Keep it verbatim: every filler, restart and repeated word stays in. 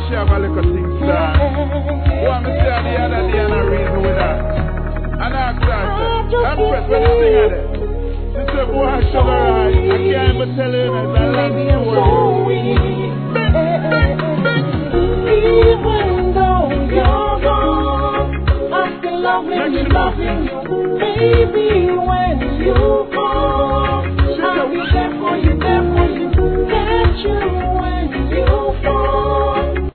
she have a little thing star. What me say the other day and I reason with that. And I asked her, Empress, when you sing at it? She said, boy, sugar high. I can't even tell you, it's a long story. Even though you're gone, I still love you, loving you. Baby, when you call, I'll be there for you.